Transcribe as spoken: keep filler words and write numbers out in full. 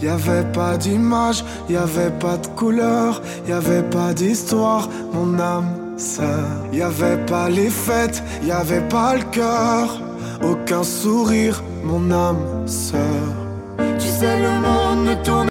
y avait pas d'image, y avait pas de couleur, y avait pas d'histoire, mon âme sœur. Y avait pas les fêtes, y avait pas le cœur, aucun sourire, mon âme sœur. Tu sais le monde ne tourne